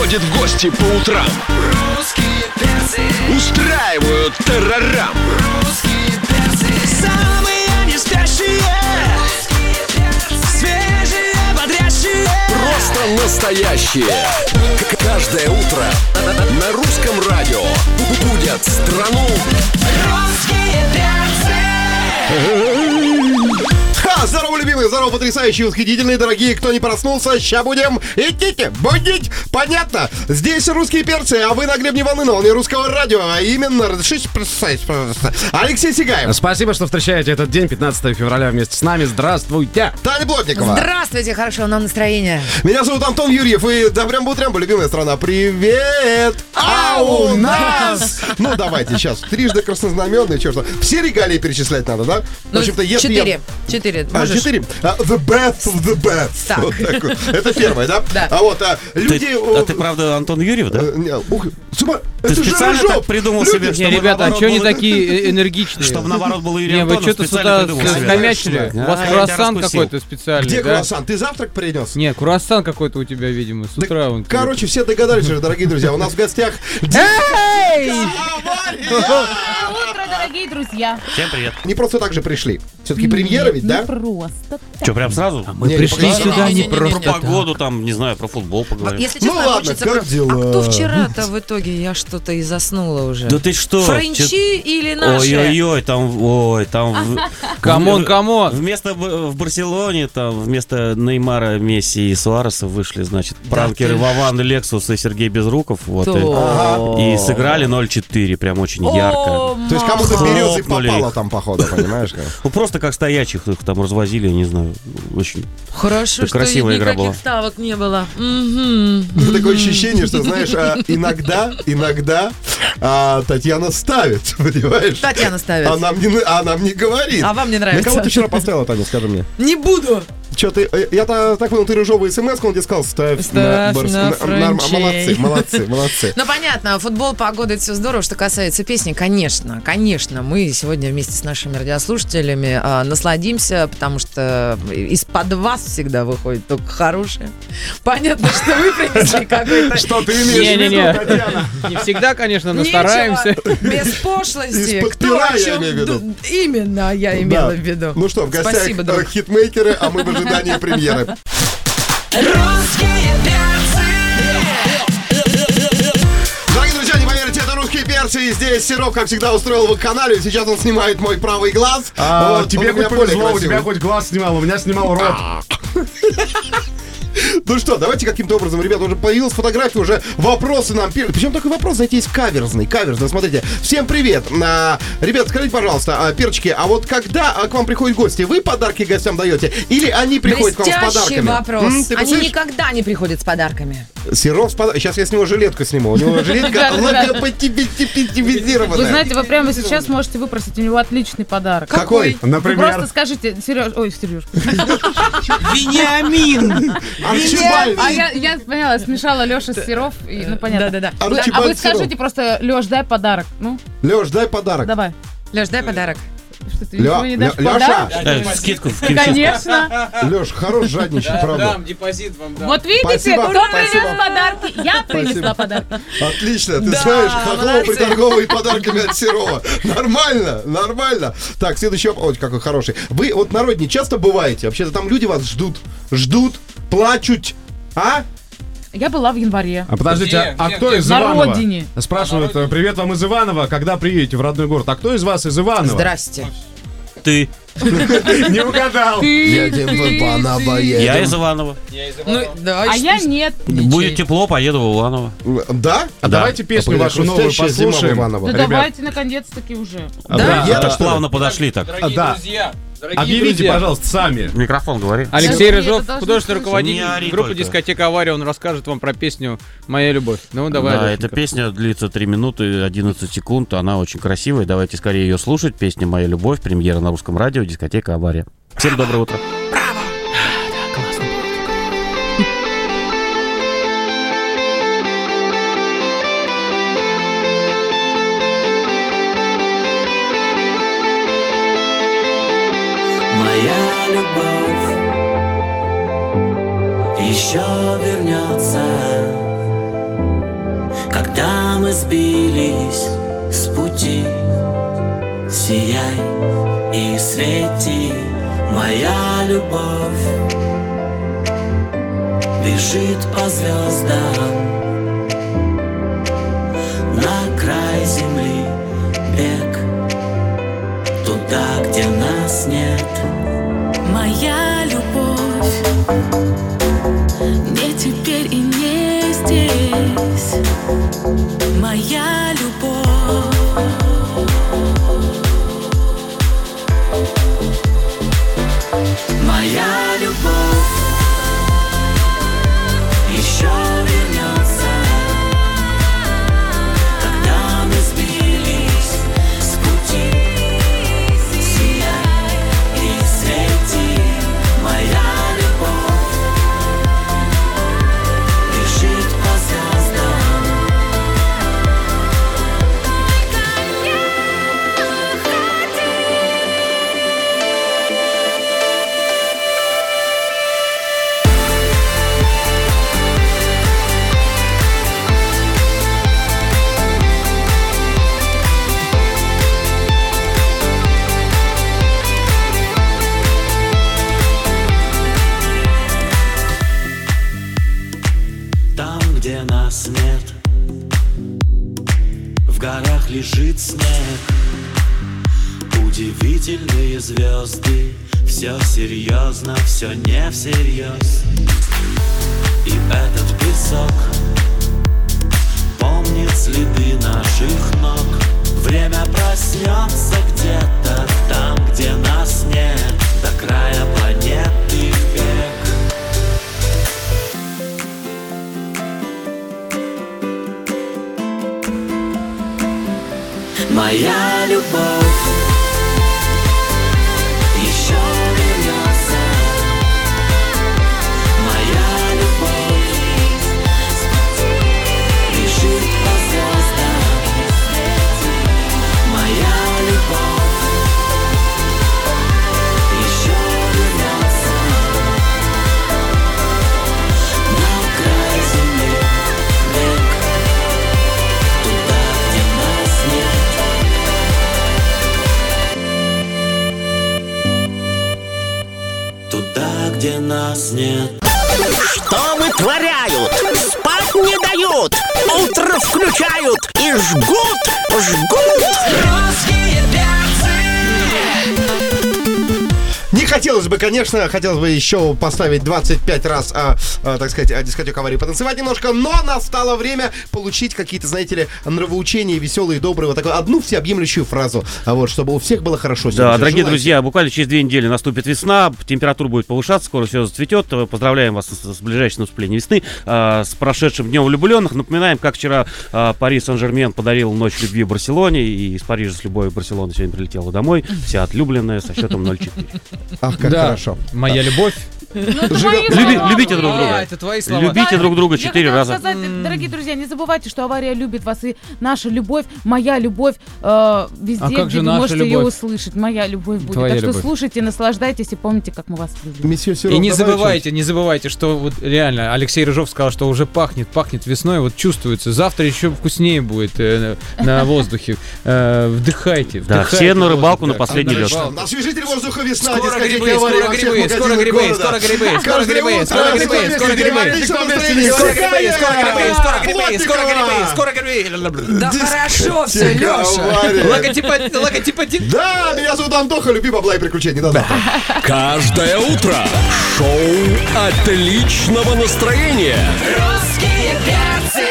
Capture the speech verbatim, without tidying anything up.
приходят в гости по утрам. Русские перцы. Устраивают террорам. Русские перцы. Самые не спящие. Русские перцы. Свежие, бодрящие. Просто настоящие. К- Каждое утро на русском радио будят страну. Русские перцы. Ха, здорово, любимые, здорово, потрясающие, восхитительные, дорогие. Кто не проснулся, ща будем идите, будить. Понятно? Здесь русские перцы, а вы на гребне волны, на волне русского радио. А именно, разрешите представить, пожалуйста, Алексей Сигаев. Спасибо, что встречаете этот день, пятнадцатого февраля, вместе с нами. Здравствуйте. Таня Плотникова. Здравствуйте, хорошего нам настроения. Меня зовут Антон Юрьев, и добрям бутрям, любимая страна. Привет! А у нас! Ну, давайте сейчас. Трижды краснознаменный, черт. Все регалии перечислять надо, да? В общем-то, если я- Четыре. Четыре. А, Можешь? четыре. А, the best of the best. Так. Вот так вот. Это первое, да? Да. А вот а, люди... Ты, о, а ты правда Антон Юрьев, да? э, не, ух, сума, Ты это же специально Рыжов. так придумал Люди, себе, Не, чтобы ребята, а наоборот что они было- такие энергичные? Чтобы наоборот был Юрий Не, вы Антонов, что-то специально сюда придумал себе. скомячили. У вас А, я круассан тебя раскусил. какой-то специальный, Где да? круассан? Ты завтрак принес? Не, круассан какой-то у тебя, видимо, с Да, утра. он короче, все догадались уже, дорогие друзья. У нас в гостях... Эй! Утро, дорогие друзья. Всем привет. Не просто так же пришли. Все-таки премьера ведь, да? Не просто. Что, прям сразу? Мы Не, не пришли пока. сюда не Не-не-не-не-не. Про просто погоду, там, не знаю, про футбол поговорим. Если Ну честно, ладно, хочется как про- дела? А кто вчера-то в итоге? Я что-то и заснула уже. Да ты что? Френчи Чё- или наши? Ой-ой-ой, там, ой, там... в- Камон, в- камон. Вместо Б- в Барселоне, там, вместо Неймара, Месси и Суареса вышли, значит, пранкеры ты Вован, Лексус и Сергей Безруков, вот, То. и, и сыграли ноль четыре, прям очень ярко. О, То есть кому-то мама. березы Хлопнули попало их. там, походу, понимаешь? как? Ну, просто как стоячих их там развозили, я не знаю, очень... Хорошо, Это что красивая игра никаких была. ставок не было. Мгм. Это такое ощущение, что, знаешь, а, иногда, иногда а, Татьяна ставит, понимаешь? Татьяна ставит. А нам не, а нам не говорит. А вам не На нравится? кого ты вчера поставила, Таня, скажи мне? Не буду. Че ты, э, я-то так понял, ты рыжовый смс, он тебе сказал, ставь, Ставь Барс- на норм- Френчей. молодцы, молодцы, молодцы. Ну, понятно, футбол, погода, это все здорово. Что касается песни, конечно, конечно, мы сегодня вместе с нашими радиослушателями а, насладимся, потому что из-под вас всегда выходит только хорошее. Понятно, что вы принесли какой-то... Что ты имеешь в виду, Не-не-не. Татьяна? Не всегда, конечно, но Нечего, стараемся. без пошлости. Из-под Кто пера о я чем имею в виду. ду- Именно я имела Да. в виду. Ну что, в гостях Спасибо, друг. э, хитмейкеры, а мы в ожидании премьеры. Русские перцы. Дорогие друзья, не поверите, это русские перцы. И здесь Серов, как всегда, устроил вакханалию. Сейчас он снимает мой правый глаз. А, Вот, тебе он у меня хоть более повезло, у красивый. тебя хоть глаз снимал, у меня снимал рот. Ну что, давайте каким-то образом, ребята, уже появилась фотография, уже вопросы нам пишут. Причем такой вопрос, знаете, есть каверзный, каверзный. Смотрите, всем привет. А, ребят, скажите, пожалуйста, а, перчики, а вот когда а, к вам приходят гости, вы подарки гостям даете? Или они приходят к вам с Блестящий подарками? вопрос. М, ты Они представляешь? никогда не приходят с подарками. Серов с подарками. Сейчас я с него жилетку сниму. У него жилетка Ребята, ребята. Вы логопатипизированная. знаете, вы прямо сейчас можете выпросить у него отличный подарок. Какой? Вы Например, просто скажите, Сереж, ой, Сереж. Вениамин! Арчибальд. А я, я поняла, смешала Леша с Серов, и, ну понятно. Да-да-да. Вы- а Арчибальд вы скажите Серов. просто, Леш, дай подарок. Ну, Леш, дай подарок. давай. Леш, дай подарок. Что ты Лё- ничего не дашь Лё- подарок? Лёша. Э, скидку в кимчи. Конечно. Леш, хорош жадничать, правда. депозит вам дам. Вот видите, Спасибо, кто спасибо. принес подарки? Я принесла Спасибо. подарки. Отлично, ты Да, знаешь, Хохлов молодцы. приторговывает подарками от Серова. Нормально, нормально. Так, следующий вопрос, ой, какой хороший. Вы вот на родине часто бываете? Вообще-то там люди вас ждут, ждут, плачут, а? Я была в январе. А подождите, Где? а Где? кто Где? из На Иванова? родине. Спрашивают, привет вам из Иванова, когда приедете в родной город? А кто из вас из Иванова? Здрасте. Ты. Не угадал. Едем в Иваново, Я едем. из Иванова. Ну, да, А и- я нет. Будет тепло, поеду в Иваново. Да? А Да. давайте песню Блин, вашу новую хрустящая зима в послушаем. Иваново. Ну Ребят. давайте, наконец-таки уже. А, Да? да, Я А, так что ли? плавно подошли так. Дорогие да. друзья, дорогие Объявите, друзья. пожалуйста, сами. Микрофон говори. Алексей Нет, Рыжов, это должно художественный слышать. руководитель Не ори группы только. «Дискотека Авария». Он расскажет вам про песню «Моя любовь». Ну, давай. Да, Алешенька. эта песня длится три минуты одиннадцать секунд. Она очень красивая. Давайте скорее ее слушать. Песня «Моя любовь». Премьера на русском радио. Дискотека «Авария». Всем доброе утро. Моя любовь еще вернется. мы сбились с пути, сияй и свети, моя любовь бежит по звездам на край земли, бег туда, где нас нет. Моя любовь не теперь и не здесь. Моя любовь Моя любовь еще вернется, когда мы сбились с пути, сияй и свети, моя любовь бежит по звездам. Там, где нас нет, в горах лежит снег. Удивительные звезды, все серьезно, все не всерьез. И этот песок помнит следы наших ног. Время проснется где-то там, где нас нет, до края планеты в бег. Моя любовь еще вернется. Моя любовь бежит по звездам. Моя любовь еще вернется на край земли, бег туда, где нас нет. Туда, где нас нет. Что вытворяют? Спать не дают, утро включают и жгут, жгут. Русские перцы. Не хотелось бы, конечно, хотелось бы еще поставить двадцать пять раз, а, а, так сказать, а, дискотеку аварии, потанцевать немножко, но настало время получить какие-то, знаете ли, нравоучения, веселые, добрые, вот такую одну всеобъемлющую фразу, а вот, чтобы у всех было хорошо. Да, дорогие Желаете? друзья, буквально через две недели наступит весна, температура будет повышаться, скоро все зацветет. Поздравляем вас с, с ближайшим наступлением весны, а, с прошедшим днем влюбленных. Напоминаем, как вчера а, Пари Сен-Жермен подарил ночь любви в Барселоне, и из Парижа с любовью в Барселону сегодня прилетела домой, вся отлюбленная со счетом ноль четыре. Ах, как Да, хорошо. моя любовь. Люби- любите друг друга. Это твои слова. Любите друг друга Я четыре хотела раза. сказать, дорогие друзья, не забывайте, что авария любит вас, и наша любовь, моя любовь, э, везде, А как где же вы наша можете ее любовь? услышать. Моя любовь будет. Твоя так что любовь. слушайте, наслаждайтесь и помните, как мы вас любим. Месье И Серов, не добавить забывайте, не забывайте, что вот реально Алексей Рыжов сказал, что уже пахнет, пахнет весной, вот чувствуется. Завтра еще вкуснее будет э, на воздухе. Э, вдыхайте, Да, вдыхайте все на воздух, рыбалку да. на последний лед. что? Освежитель воздуха весна, Скоро дискотека грибы, аварии скоро во всех грибы, скоро магазинах грибы, города. скоро грибы, скоро Каждое грибы, утро скоро грибы, в скоро грибы, отличном скоро настроении. грибы, скоро грибы, скоро грибы, скоро грибы, скоро грибы, Плотникова. скоро грибы. Да хорошо все, Дискотека Леша. аварии. Логотипа, логотипа, Да, меня зовут Антоха, люби бабла и приключений. Да, да. Каждое утро шоу отличного настроения. Русские перцы.